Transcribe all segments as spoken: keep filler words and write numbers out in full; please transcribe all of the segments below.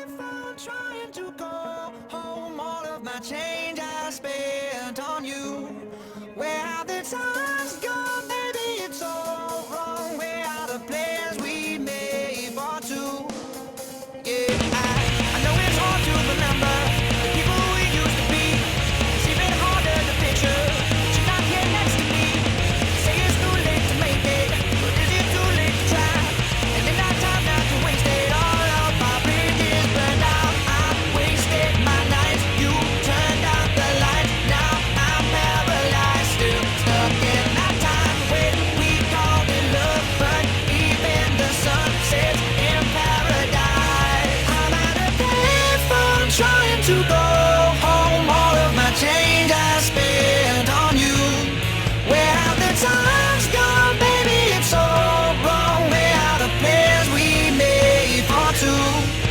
if I'm trying to go home, all of my change I spent on you. Where have the times gone, baby? It's all wrong. Where are the plans we made for two? Yeah, I, I know it's hard to remember the people we used to be. It's even harder to picture that you're not here next to me. Say it's too late to make it, but is it too late to try? And then I time not to waste it. All of my bridges burned out. I wasted my nights. You turned out the lights. Now I'm paralyzed, still stuck in that time when we called it love, but even the sun sets in paradise. I'm at a payphone trying to go home. All of my change I spent on you. Where have the times gone, baby? It's all wrong. Where are the plans we made for two?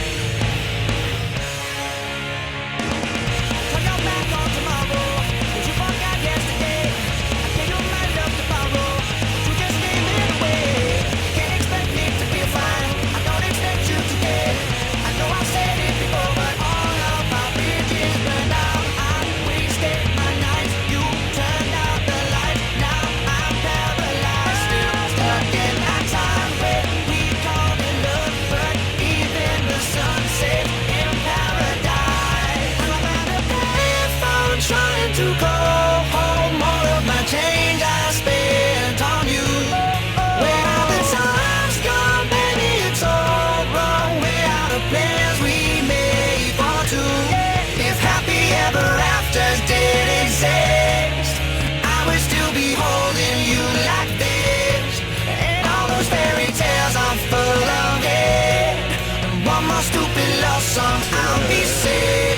Turn your back on tomorrow, 'cause you forgot yesterday. I gave you my love to borrow, but you just gave it away. Can't expect me to be fine, I don't expect you to care. I know I've said it before, but all of my bridges burned out. I wasted my nights, you turned out the lights. Now I'm paralyzed, still stuck in that time when we called it love, but even the sun sets in paradise. I'm at a payphone trying to go home. All of my change I spent on you. Where are the times gone, baby? It's all wrong. Where are the plans we made for two? If happy ever afters did exist, I would still be holding you like this. And all those fairy tales are full of it. And one more stupid love song, I'll be sick.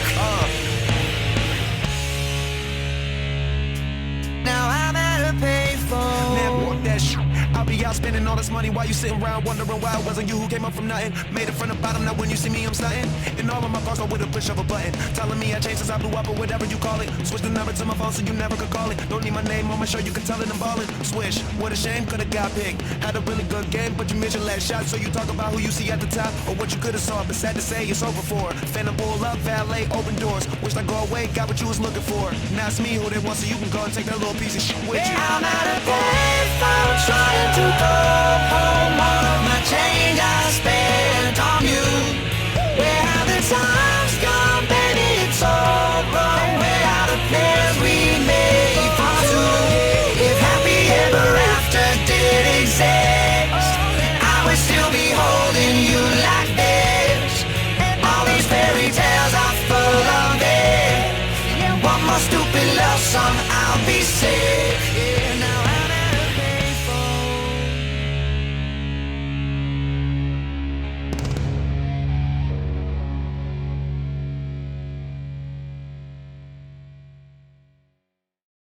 Now I'm at a payphone. Man, walk that shit. I'll be out spending all this money while you sitting around wondering why it wasn't you who came up from nothing. Made it from the bottom, now when you see me, I'm stunting. And all of my calls are with a push of a button. Telling me I changed since I blew up or whatever you call it. Switch the number to my phone so you never could call it. Don't need my name on my shirt, you can tell it I'm ballin'. Swish, what a shame, could've got picked. Had a really good game, but you missed your last shot. So you talk about who you see at the top or what you could've saw, but sad to say it's over for. Phantom bull up, valet, open doors. Wished I go away, got what you was looking for. Now it's me who they want, so you can go and take that little piece of shit with you. I'm at a payphone trying to go home. All of my change I spent on you. Where have the times gone, baby? It's all wrong. Where are the plans we made for two? If happy ever after did exist, I would still be holding you like this. All these fairy tales are full of it. One more stupid love song,